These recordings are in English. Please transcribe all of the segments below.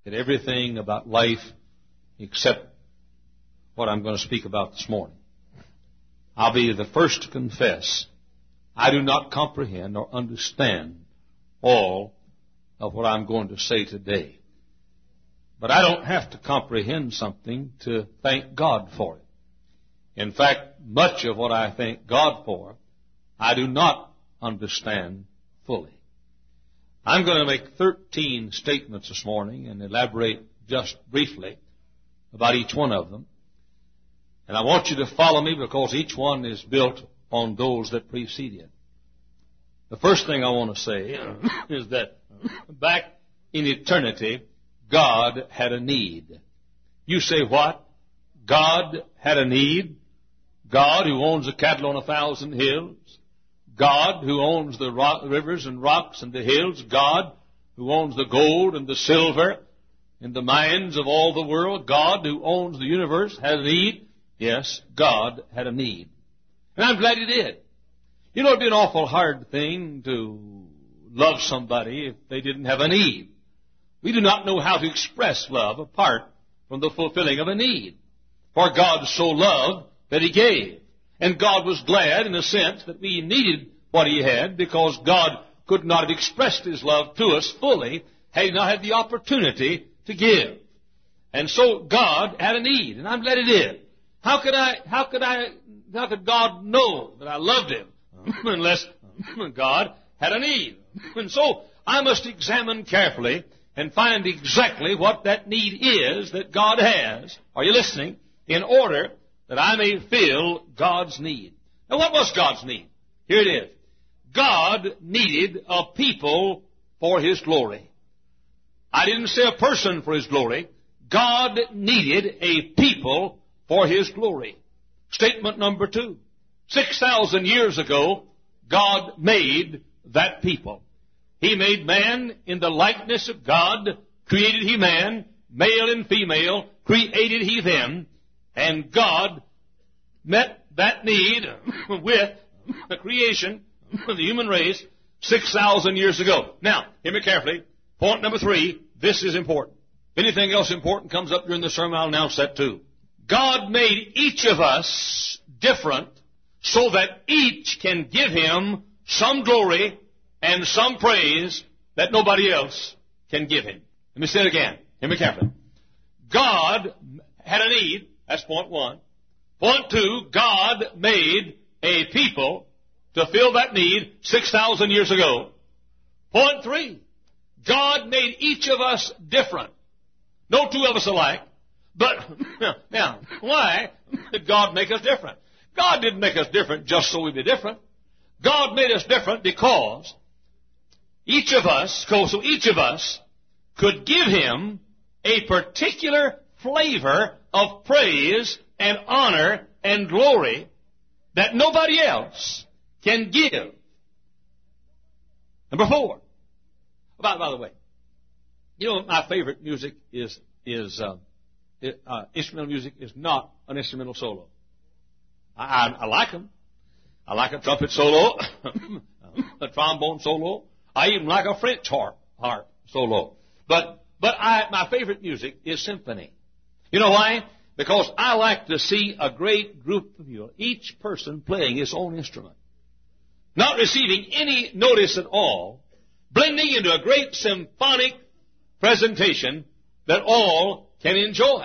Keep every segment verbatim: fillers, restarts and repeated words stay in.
at everything about life except what I'm going to speak about this morning. I'll be the first to confess I do not comprehend or understand all of what I'm going to say today. But I don't have to comprehend something to thank God for it. In fact, much of what I thank God for, I do not understand fully. I'm going to make thirteen statements this morning and elaborate just briefly about each one of them. And I want you to follow me because each one is built on those that precede it. The first thing I want to say is that back in eternity, God had a need. You say what? God had a need? God who owns the cattle on a thousand hills? God who owns the rock, rivers and rocks and the hills? God who owns the gold and the silver in the mines of all the world? God who owns the universe had a need? Yes, God had a need. And I'm glad He did. You know, it'd be an awful hard thing to love somebody if they didn't have a need. We do not know how to express love apart from the fulfilling of a need. For God so loved that He gave. And God was glad in a sense that we needed what He had because God could not have expressed His love to us fully had He not had the opportunity to give. And so God had a need, and I'm glad He did. How could I, how could I, how could God know that I loved Him unless God had a need? And so I must examine carefully and find exactly what that need is that God has. Are you listening? In order that I may fill God's need. Now what was God's need? Here it is. God needed a people for His glory. I didn't say a person for His glory. God needed a people for His glory. Statement number two. Six thousand years ago, God made that people. He made man in the likeness of God, created He man, male and female, created He them, and God met that need with the creation of the human race six thousand years ago. Now, hear me carefully. Point number three, this is important. If anything else important comes up during the sermon, I'll announce that too. God made each of us different so that each can give Him some glory and some praise that nobody else can give Him. Let me say it again. Hear me carefully. God had a need. That's point one. Point two, God made a people to fill that need six thousand years ago. Point three, God made each of us different. No two of us alike. But, now, why did God make us different? God didn't make us different just so we'd be different. God made us different because each of us, so each of us could give Him a particular flavor of praise and honor and glory that nobody else can give. Number four. By, by the way, you know, my favorite music is, is, uh, it, uh, instrumental music is not an instrumental solo. I, I, I like them. I like a trumpet solo, a trombone solo. I even like a French harp, harp solo. But, but I, my favorite music is symphony. You know why? Because I like to see a great group of you, each person playing his own instrument, not receiving any notice at all, blending into a great symphonic presentation that all can enjoy.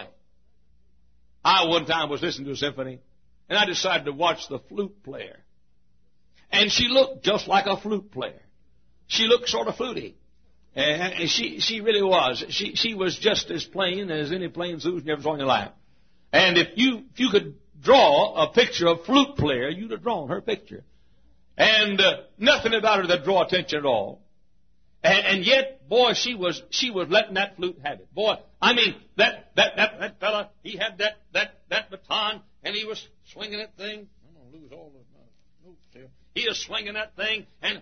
I one time was listening to a symphony, and I decided to watch the flute player. And she looked just like a flute player. She looked sort of fluty. And she, she really was. She, she was just as plain as any plain Susan you ever saw in your life. And if you, if you could draw a picture of a flute player, you'd have drawn her picture. And uh, nothing about her that draw attention at all. And, and yet, boy, she was, she was letting that flute have it. Boy, I mean, that, that, that, that fella, he had that, that, that baton, and he was swinging that thing. I'm going to lose all the notes here. He was swinging that thing, and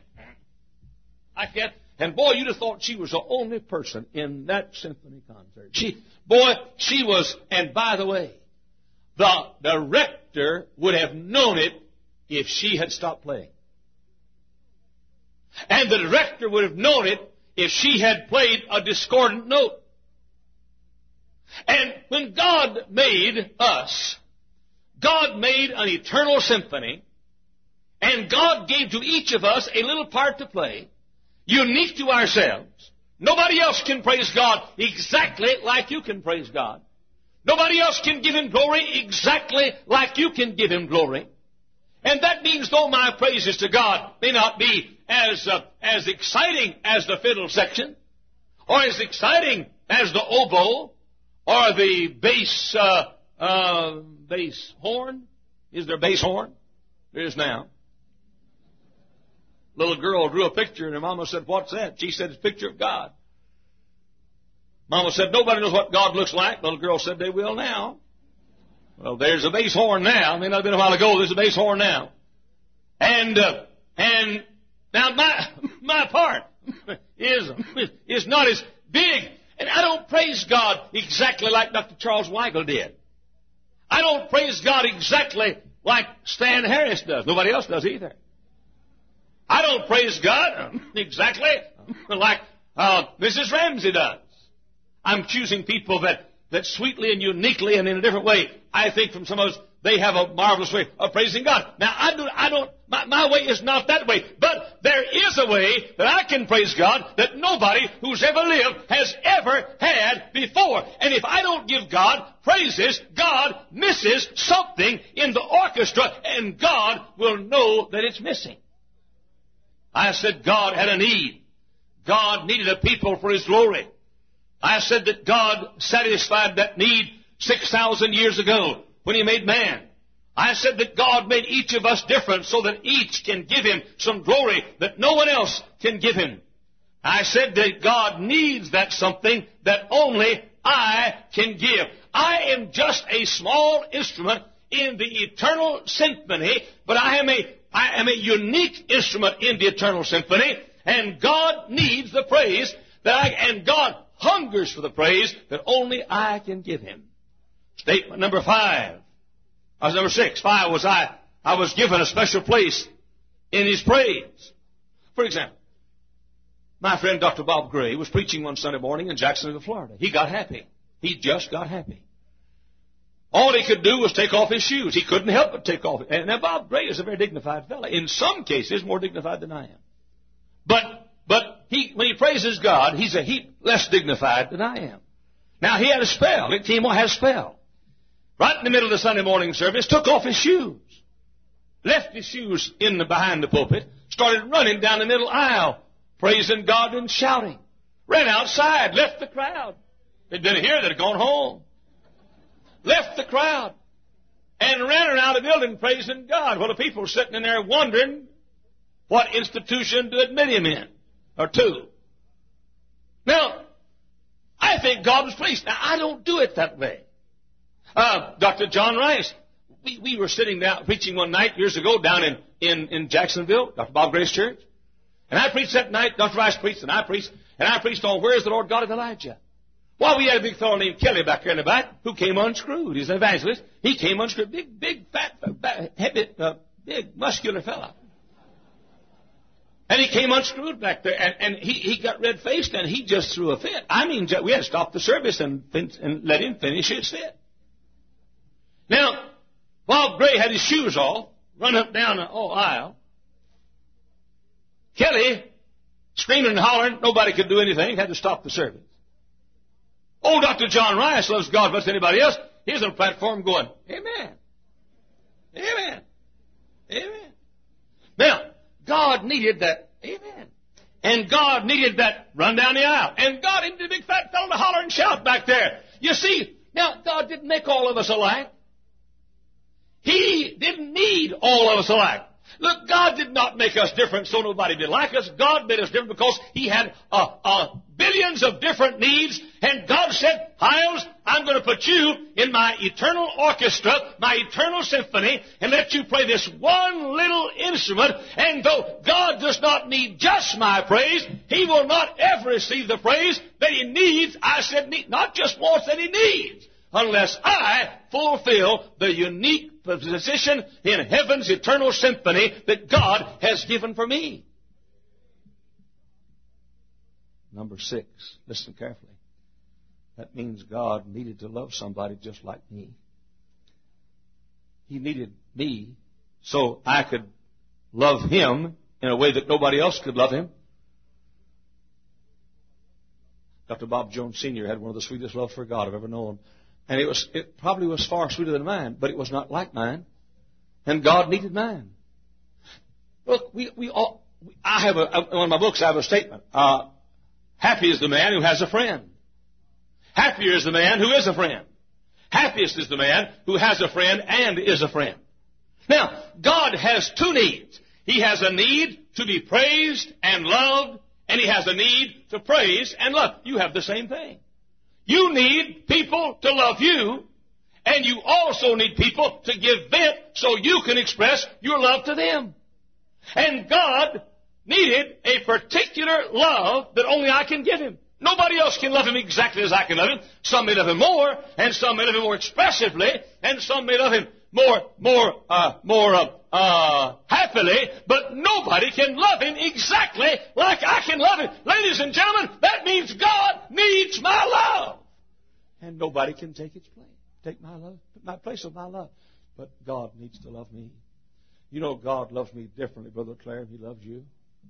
I can't. And boy, you'd have thought she was the only person in that symphony concert. She, boy, she was, and by the way, the director would have known it if she had stopped playing. And the director would have known it if she had played a discordant note. And when God made us, God made an eternal symphony, and God gave to each of us a little part to play, unique to ourselves. Nobody else can praise God exactly like you can praise God. Nobody else can give Him glory exactly like you can give Him glory. And that means though my praises to God may not be as uh, as exciting as the fiddle section, or as exciting as the oboe, or the bass uh, uh, bass horn. Is there bass horn? There is now. Little girl drew a picture, and her mama said, "What's that?" She said, "It's a picture of God." Mama said, "Nobody knows what God looks like." Little girl said, "They will now." Well, there's a bass horn now. It may not have been a while ago. There's a bass horn now. And uh, and now my my part is is not as big. And I don't praise God exactly like Doctor Charles Weigel did. I don't praise God exactly like Stan Harris does. Nobody else does either. I don't praise God exactly like uh, Missus Ramsey does. I'm choosing people that, that sweetly and uniquely and in a different way, I think from some of us, they have a marvelous way of praising God. Now, I, do, I don't, my, my way is not that way, but there is a way that I can praise God that nobody who's ever lived has ever had before. And if I don't give God praises, God misses something in the orchestra, and God will know that it's missing. I said God had a need. God needed a people for His glory. I said that God satisfied that need six thousand years ago when He made man. I said that God made each of us different so that each can give Him some glory that no one else can give Him. I said that God needs that something that only I can give. I am just a small instrument in the eternal symphony, but I am a I am a unique instrument in the eternal symphony, and God needs the praise that I, and God hungers for the praise that only I can give Him. Statement number five. I was number six. Five was I, I was given a special place in His praise. For example, my friend Doctor Bob Gray was preaching one Sunday morning in Jacksonville, Florida. He got happy. He just got happy. All he could do was take off his shoes. He couldn't help but take off. And now Bob Gray is a very dignified fellow. In some cases, more dignified than I am. But but he when he praises God, he's a heap less dignified than I am. Now he had a spell. It came on had a spell. Right in the middle of the Sunday morning service, took off his shoes, left his shoes in the behind the pulpit, started running down the middle aisle, praising God and shouting. Ran outside, left the crowd. They'd been here, they'd have gone home. Left the crowd and ran around the building praising God. Well, the people were sitting in there wondering what institution to admit him in or to. Now, I think God was pleased. Now, I don't do it that way. Uh, Doctor John Rice, we, we were sitting down preaching one night years ago down in, in, in Jacksonville, Doctor Bob Gray's church. And I preached that night. Doctor Rice preached and I preached. And I preached on Where is the Lord God of Elijah? Well, we had a big fellow named Kelly back there in the back who came unscrewed. He's an evangelist. He came unscrewed. Big, big, fat, fat heavy, uh, big, muscular fellow. And he came unscrewed back there, and, and he, he got red-faced, and he just threw a fit. I mean, we had to stop the service and, and let him finish his fit. Now, Bob Gray had his shoes off, run up down the oh, aisle. Kelly, screaming and hollering, nobody could do anything, had to stop the service. Old Doctor John Rice loves God better than anybody else. He's on the platform going, Amen. Amen. Amen. Now, God needed that, amen. And God needed that run down the aisle. And God needed a big fat fellow to holler and shout back there. You see, now, God didn't make all of us alike. He didn't need all of us alike. Look, God did not make us different so nobody did like us. God made us different because He had uh, uh, billions of different needs. And God said, Hiles, I'm going to put you in my eternal orchestra, my eternal symphony, and let you play this one little instrument. And though God does not need just my praise, He will not ever receive the praise that He needs. I said need, not just wants, that He needs. Unless I fulfill the unique position in heaven's eternal symphony that God has given for me. Number six. Listen carefully. That means God needed to love somebody just like me. He needed me so I could love Him in a way that nobody else could love Him. Doctor Bob Jones Senior had one of the sweetest loves for God I've ever known. And it was, it probably was far sweeter than mine, but it was not like mine. And God needed mine. Look, we, we all, I have a, in one of my books I have a statement. Uh, happy is the man who has a friend. Happier is the man who is a friend. Happiest is the man who has a friend and is a friend. Now, God has two needs. He has a need to be praised and loved, and He has a need to praise and love. You have the same thing. You need people to love you, and you also need people to give vent so you can express your love to them. And God needed a particular love that only I can give Him. Nobody else can love Him exactly as I can love Him. Some may love Him more, and some may love Him more expressively, and some may love Him more, more, uh, more, uh, uh, happily, but nobody can love Him exactly like I can love Him. Ladies and gentlemen, that means God needs my love. And nobody can take its place, take my love, my place of my love. But God needs to love me. You know, God loves me differently, Brother Clare. He loves you.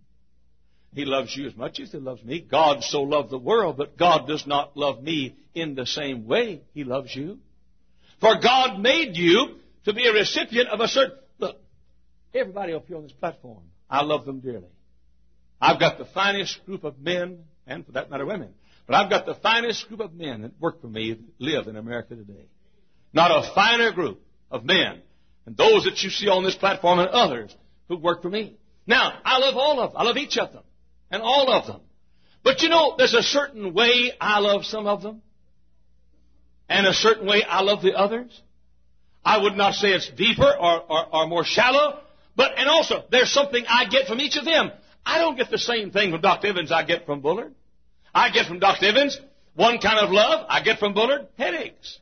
He loves you as much as He loves me. God so loved the world, but God does not love me in the same way He loves you. For God made you to be a recipient of a certain... Look, everybody up here on this platform, I love them dearly. I've got the finest group of men, and for that matter women, but I've got the finest group of men that work for me that live in America today. Not a finer group of men than those that you see on this platform and others who work for me. Now, I love all of them. I love each of them. And all of them. But you know, there's a certain way I love some of them. And a certain way I love the others. I would not say it's deeper or, or, or more shallow. But, and also, there's something I get from each of them. I don't get the same thing from Doctor Evans I get from Bullard. I get from Doctor Evans one kind of love. I get from Bullard headaches.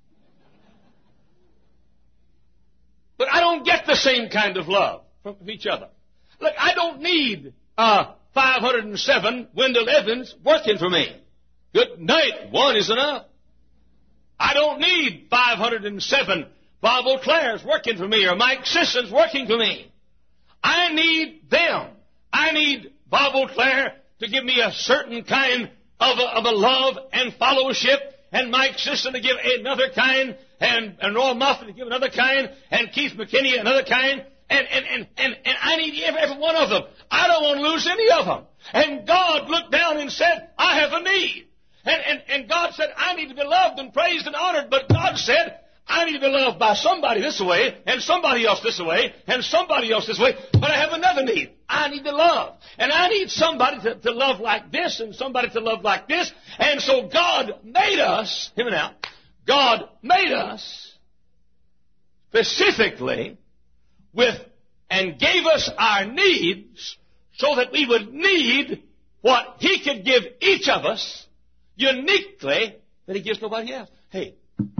But I don't get the same kind of love from each other. Look, I don't need uh, five hundred seven Wendell Evans working for me. Good night. One is enough. I don't need five hundred seven Bob O'Clairs working for me or Mike Sissons working for me. I need them. I need Bob O'Clair to give me a certain kind of a, of a love and fellowship, and Mike Sisson to give another kind, and, and Roy Moffat to give another kind, and Keith McKinney another kind, and, and, and, and, and I need every, every one of them. I don't want to lose any of them. And God looked down and said, I have a need. And, and, and God said, I need to be loved and praised and honored. But God said, I need to be loved by somebody this way, and somebody else this way, and somebody else this way. But I have another need. I need to love. And I need somebody to, to love like this, and somebody to love like this. And so God made us, hear me now, God made us specifically with, and gave us our needs so that we would need what He could give each of us uniquely that He gives nobody else. Hey,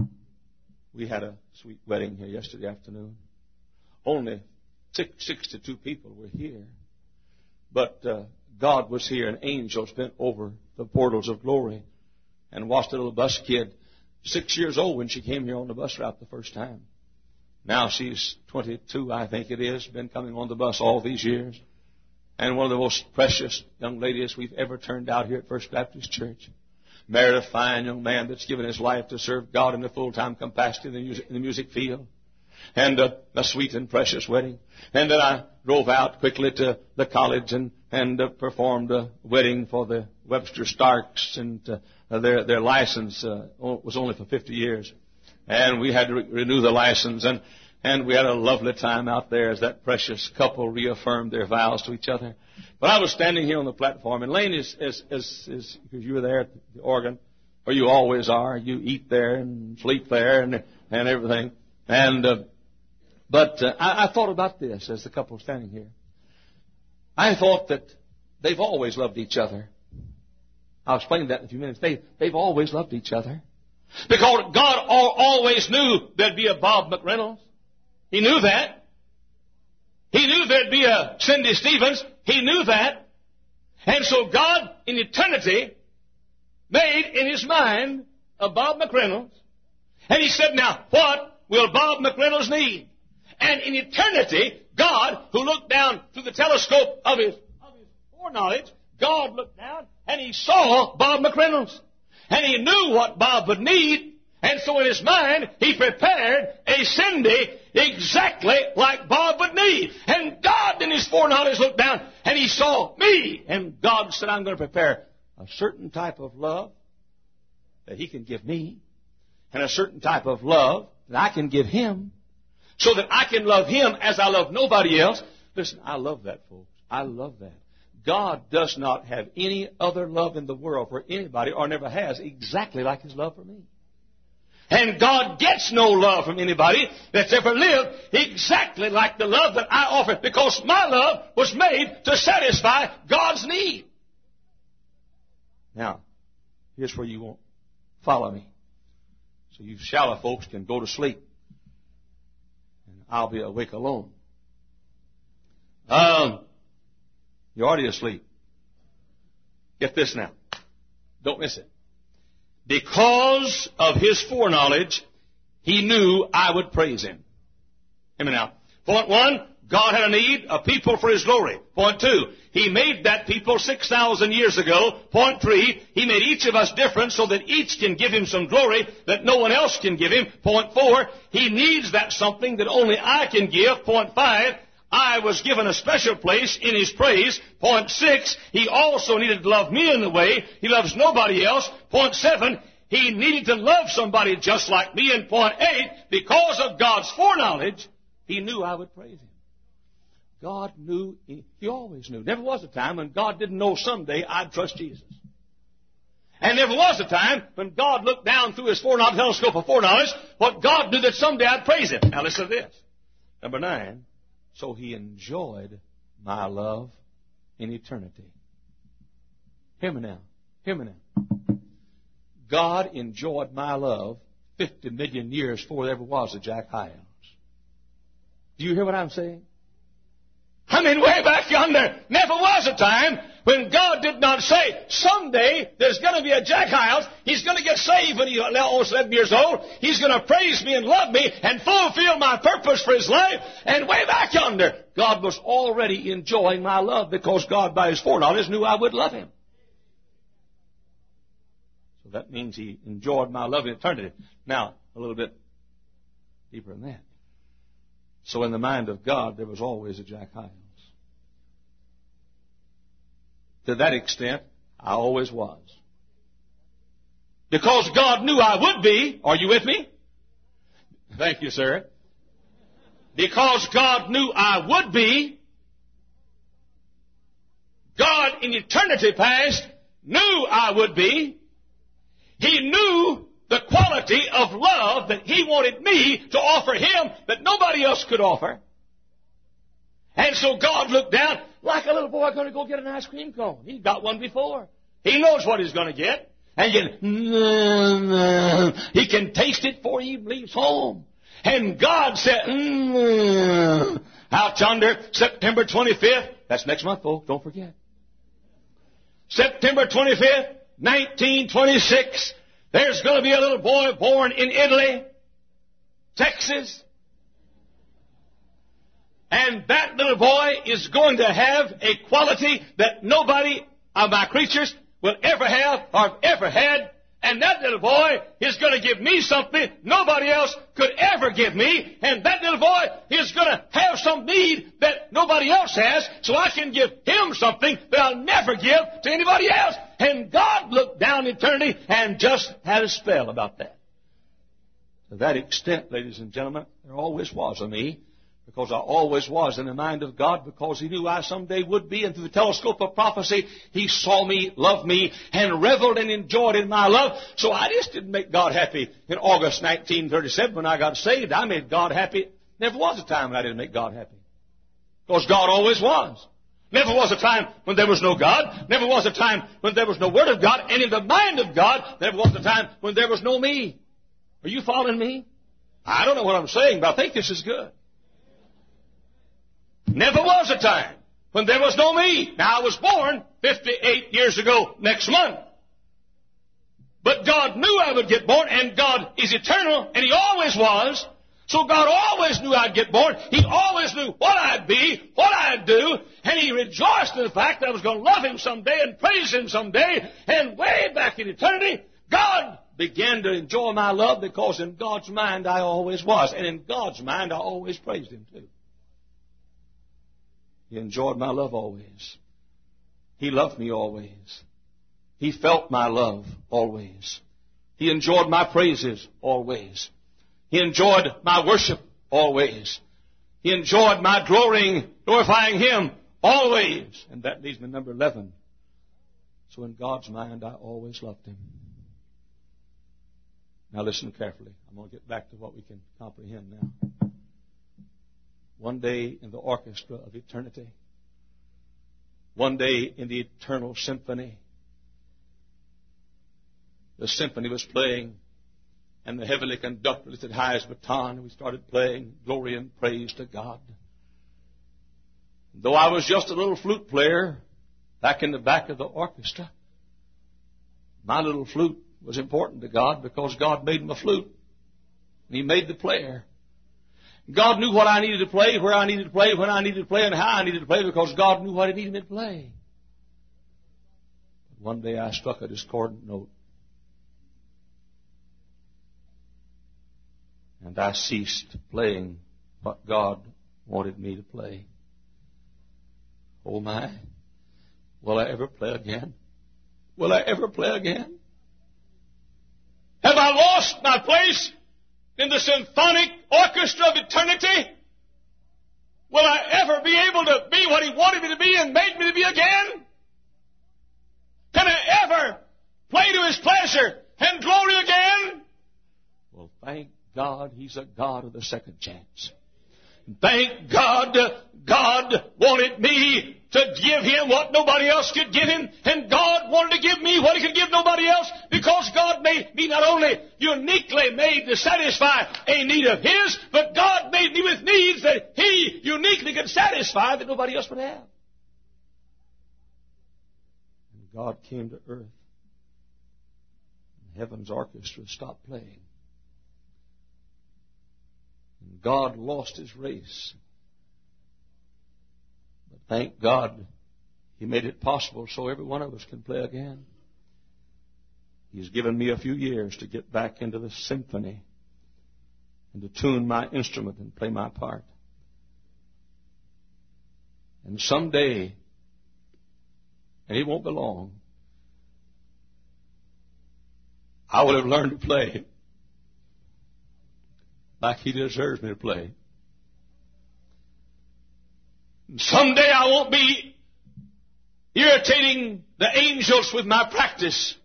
we had a sweet wedding here yesterday afternoon. Only six, sixty-two people were here. But uh, God was here, and angels bent over the portals of glory and watched a little bus kid, six years old when she came here on the bus route the first time. Now she's twenty-two, I think it is, been coming on the bus all these years. And one of the most precious young ladies we've ever turned out here at First Baptist Church. Married a fine young man that's given his life to serve God in a full-time capacity in the music, in the music field. And uh, a sweet and precious wedding. And then I drove out quickly to the college and, and uh, performed a wedding for the Webster Starks. And uh, their, their license uh, was only for fifty years. And we had to re- renew the license. And, and we had a lovely time out there as that precious couple reaffirmed their vows to each other. But I was standing here on the platform, and Lane is, is, is, is because you were there at the organ, or you always are. You eat there and sleep there and, and everything. And, uh, but uh, I, I thought about this as the couple was standing here. I thought that they've always loved each other. I'll explain that in a few minutes. They, they've always loved each other. Because God al- always knew there'd be a Bob McReynolds. He knew that. He knew there'd be a Cindy Stevens. He knew that. And so God, in eternity, made in His mind of Bob McReynolds. And he said, now, what will Bob McReynolds need? And in eternity, God, who looked down through the telescope of his, of his foreknowledge, God looked down and he saw Bob McReynolds. And he knew what Bob would need. And so in his mind, he prepared a Cindy exactly like Bob would need. And God in his foreknowledge looked down and he saw me. And God said, I'm going to prepare a certain type of love that he can give me, and a certain type of love that I can give him, so that I can love him as I love nobody else. Listen, I love that, folks. I love that. God does not have any other love in the world for anybody, or never has, exactly like his love for me. And God gets no love from anybody that's ever lived exactly like the love that I offer, because my love was made to satisfy God's need. Now, here's where you won't follow me. So you shallow folks can go to sleep, and I'll be awake alone. Um, you're already asleep. Get this now. Don't miss it. Because of his foreknowledge, he knew I would praise him. Hear me now. Point one, God had a need, a people for his glory. Point two, he made that people six thousand years ago. Point three, he made each of us different so that each can give him some glory that no one else can give him. Point four, he needs that something that only I can give. Point five, I was given a special place in his praise. Point six, he also needed to love me in the way he loves nobody else. Point seven, he needed to love somebody just like me. And point eight, because of God's foreknowledge, he knew I would praise him. God knew, he always knew. Never was a time when God didn't know someday I'd trust Jesus. And never was a time when God looked down through his foreknowledge, telescope of foreknowledge, what God knew that someday I'd praise him. Now listen to this. Number nine, so he enjoyed my love in eternity. Hear me now. Hear me now. God enjoyed my love fifty million years before there ever was a Jack Hyles. Do you hear what I'm saying? I mean, way back yonder, never was a time when God did not say, someday there's going to be a Jack Hyles. He's going to get saved when he's almost eleven years old. He's going to praise me and love me and fulfill my purpose for his life. And way back yonder, God was already enjoying my love because God, by his foreknowledge, knew I would love him. So that means he enjoyed my love in eternity. Now, a little bit deeper than that. So in the mind of God, there was always a Jack Hyles. To that extent, I always was. Because God knew I would be. Are you with me? Thank you, sir. Because God knew I would be, God in eternity past knew I would be. He knew the quality of love that he wanted me to offer him that nobody else could offer. And so God looked down like a little boy going to go get an ice cream cone. He got one before. He knows what he's going to get. And yet, he can taste it before he leaves home. And God said, mm, out yonder, September twenty-fifth. That's next month, folks. Don't forget. September twenty-fifth, nineteen twenty-six. There's going to be a little boy born in Italy, Texas. And that little boy is going to have a quality that nobody of my creatures will ever have or ever had. And that little boy is going to give me something nobody else could ever give me. And that little boy is going to have some need that nobody else has, so I can give him something that I'll never give to anybody else. And God looked down eternity and just had a spell about that. To that extent, ladies and gentlemen, there always was a me. Because I always was in the mind of God, because he knew I someday would be. And through the telescope of prophecy, he saw me, loved me, and reveled and enjoyed in my love. So I just didn't make God happy in August nineteen thirty-seven when I got saved. I made God happy. Never was a time when I didn't make God happy. Because God always was. Never was a time when there was no God. Never was a time when there was no Word of God. And in the mind of God, never was a time when there was no me. Are you following me? I don't know what I'm saying, but I think this is good. Never was a time when there was no me. Now, I was born fifty-eight years ago next month. But God knew I would get born, and God is eternal, and He always was. So God always knew I'd get born. He always knew what I'd be, what I'd do, and He rejoiced in the fact that I was going to love Him someday and praise Him someday. And way back in eternity, God began to enjoy my love because in God's mind I always was. And in God's mind I always praised Him too. He enjoyed my love always. He loved me always. He felt my love always. He enjoyed my praises always. He enjoyed my worship always. He enjoyed my glorying, glorifying Him always. And that leads me to number eleven. So in God's mind, I always loved Him. Now listen carefully. I'm going to get back to what we can comprehend now. One day in the orchestra of eternity, one day in the eternal symphony, the symphony was playing, and the heavenly conductor lifted high his baton, and we started playing glory and praise to God. Though I was just a little flute player back in the back of the orchestra, my little flute was important to God because God made him a flute, and He made the player. God knew what I needed to play, where I needed to play, when I needed to play, and how I needed to play because God knew what He needed me to play. One day I struck a discordant note. And I ceased playing what God wanted me to play. Oh my, will I ever play again? Will I ever play again? Have I lost my place in the symphonic orchestra of eternity? Will I ever be able to be what He wanted me to be and made me to be again? Can I ever play to His pleasure and glory again? Well, thank God He's a God of the second chance. Thank God God wanted me to give Him what nobody else could give Him, and God wanted to give me what He could give nobody else, because God made me not only uniquely made to satisfy a need of His, but God made me with needs that He uniquely could satisfy that nobody else would have. And God came to earth, and heaven's orchestra stopped playing. And God lost His race. But thank God He made it possible so every one of us can play again. He's given me a few years to get back into the symphony and to tune my instrument and play my part. And someday, and it won't be long, I will have learned to play like He deserves me to play. And someday I won't be irritating the angels with my practice.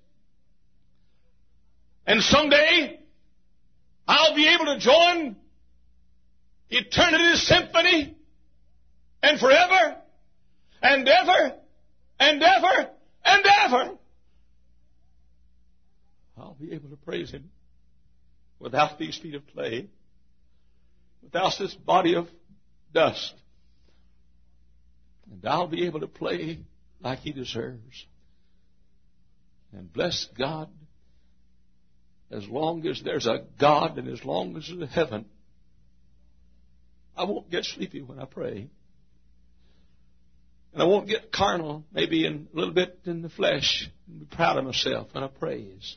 And someday I'll be able to join eternity's symphony, and forever and ever and ever and ever I'll be able to praise Him without these feet of clay, without this body of dust. And I'll be able to play like He deserves. And bless God, as long as there's a God and as long as there's a heaven, I won't get sleepy when I pray. And I won't get carnal, maybe in, a little bit in the flesh, and be proud of myself when I praise.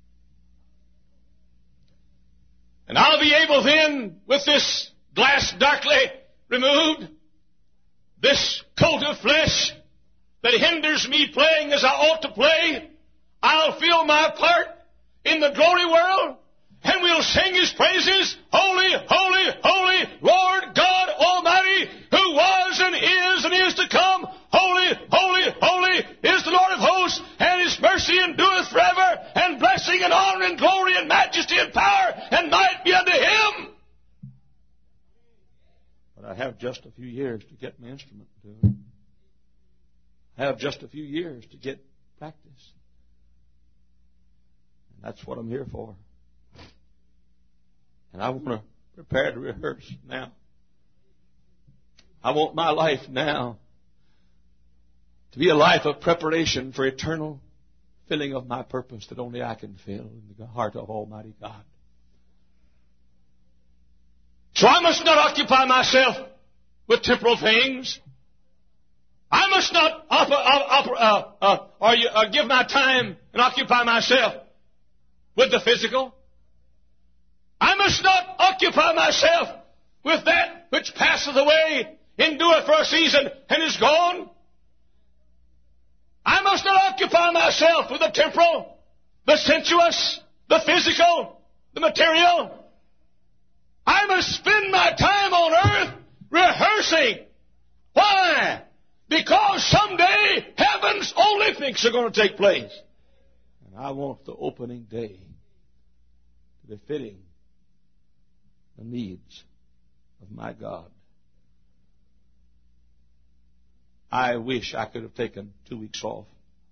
And I'll be able then, with this glass darkly removed, this coat of flesh that hinders me playing as I ought to play, I'll feel my part in the glory world, and we'll sing His praises, holy, holy, holy, Lord God Almighty, who was and is and is to come. Holy, holy, holy is the Lord of hosts, and His mercy endureth forever, and blessing and honor and glory and majesty and power and might be unto Him. But I have just a few years to get my instrument tuned. I have just a few years to get practice. And that's what I'm here for. And I want to prepare to rehearse now. I want my life now to be a life of preparation for eternal filling of my purpose that only I can fill in the heart of Almighty God. So I must not occupy myself with temporal things. I must not offer, offer, uh, uh, or, or give my time and occupy myself with the physical. I must not occupy myself with that which passeth away, endureth for a season, and is gone. I must not occupy myself with the temporal, the sensuous, the physical, the material. I must spend my time on earth rehearsing. Why? Because someday heaven's Olympics are going to take place. And I want the opening day to be fitting the needs of my God. I wish I could have taken two weeks off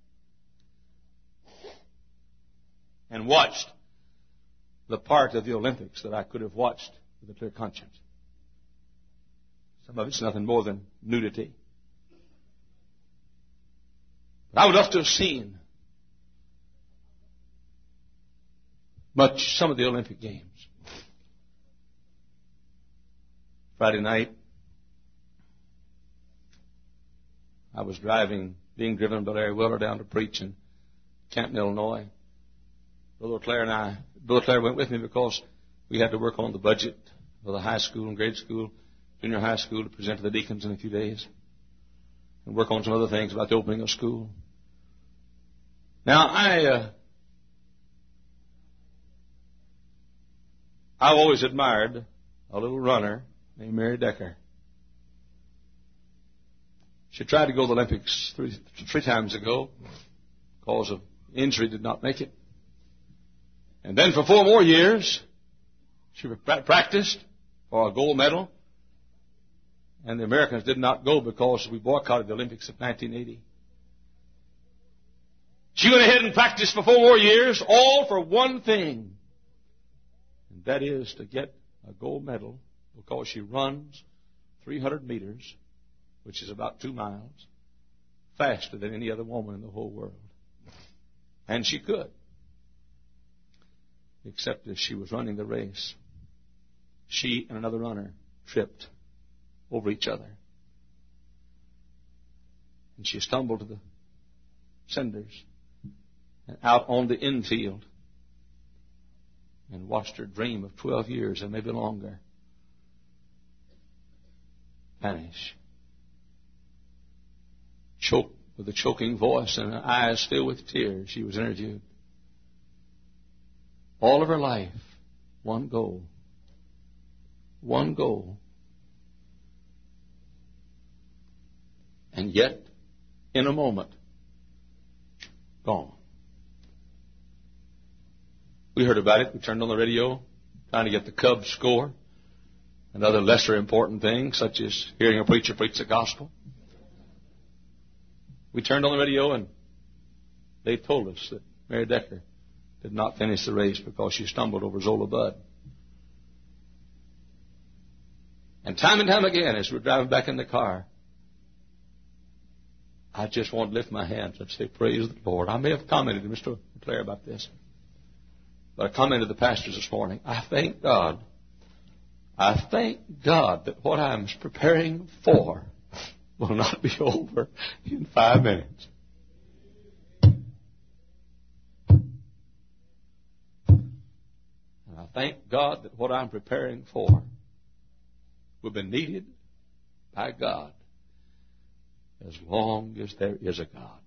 and watched the part of the Olympics that I could have watched with a clear conscience. Some of it's nothing more than nudity. But I would love to have seen much, some of the Olympic Games. Friday night, I was driving, being driven by Larry Weller down to preach in Canton, Illinois. Brother Claire and I, Brother Claire went with me because we had to work on the budget for the high school and grade school, junior high school, to present to the deacons in a few days, and work on some other things about the opening of school. Now, I, uh, I've always admired a little runner named Mary Decker. She tried to go to the Olympics three, three times ago. Because of injury, did not make it. And then for four more years, she practiced for a gold medal. And the Americans did not go because we boycotted the Olympics of nineteen eighty. She went ahead and practiced for four more years, all for one thing. And that is to get a gold medal because she runs three hundred meters, which is about two miles, faster than any other woman in the whole world. And she could. Except as she was running the race, she and another runner tripped over each other. And she stumbled to the cinders and out on the infield and watched her dream of twelve years and maybe longer vanish. Choked with a choking voice and her eyes filled with tears, she was interviewed. All of her life, one goal. One goal. And yet, in a moment, gone. We heard about it. We turned on the radio, trying to get the Cubs score and other lesser important things, such as hearing a preacher preach the gospel. We turned on the radio, and they told us that Mary Decker did not finish the race because she stumbled over Zola Budd. And time and time again, as we're driving back in the car, I just want to lift my hands and say, praise the Lord. I may have commented to Mister Clare about this, but I commented to the pastors this morning. I thank God. I thank God that what I'm preparing for will not be over in five minutes. And I thank God that what I'm preparing for will be needed by God as long as there is a God.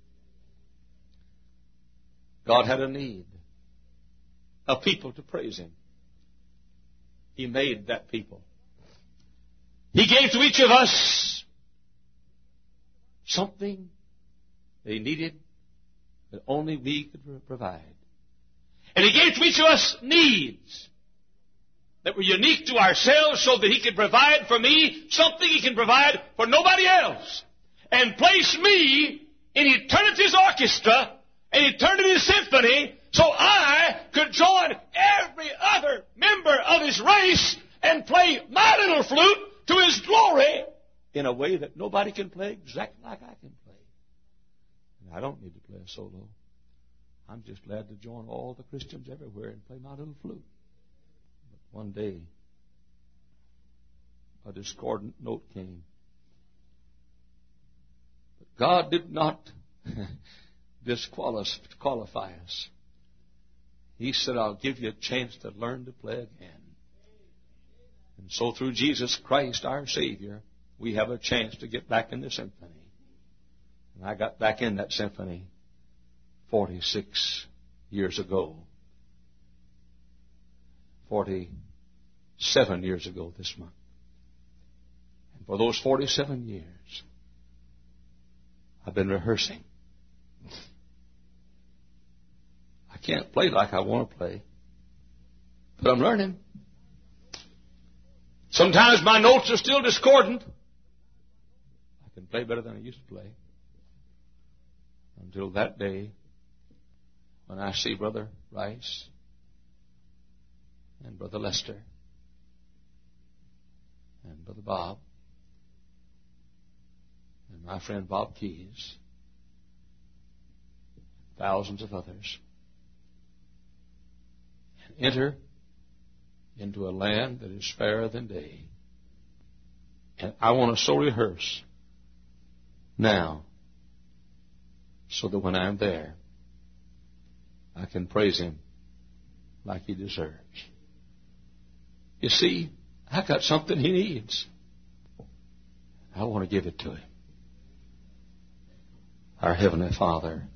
God had a need, a people to praise Him. He made that people. He gave to each of us something they needed that only we could provide. And He gave to each of us needs that were unique to ourselves so that He could provide for me something He can provide for nobody else. And place me in eternity's orchestra and eternity's symphony so I could join every other member of His race and play my little flute to His glory in a way that nobody can play exactly like I can play. And I don't need to play a solo. I'm just glad to join all the Christians everywhere and play my little flute. But one day, a discordant note came. But God did not disqualify us. He said, I'll give you a chance to learn to play again. And so through Jesus Christ, our Savior, we have a chance to get back in the symphony. And I got back in that symphony forty-six years ago. forty-seven years ago this month. And for those forty-seven years, I've been rehearsing. I can't play like I want to play, but I'm learning. Sometimes my notes are still discordant. I can play better than I used to play. Until that day when I see Brother Rice and Brother Lester and Brother Bob and my friend Bob Keys, thousands of others, and enter into a land that is fairer than day. And I want to so rehearse now so that when I'm there, I can praise Him like He deserves. You see, I got something He needs. I want to give it to Him. Our Heavenly Father,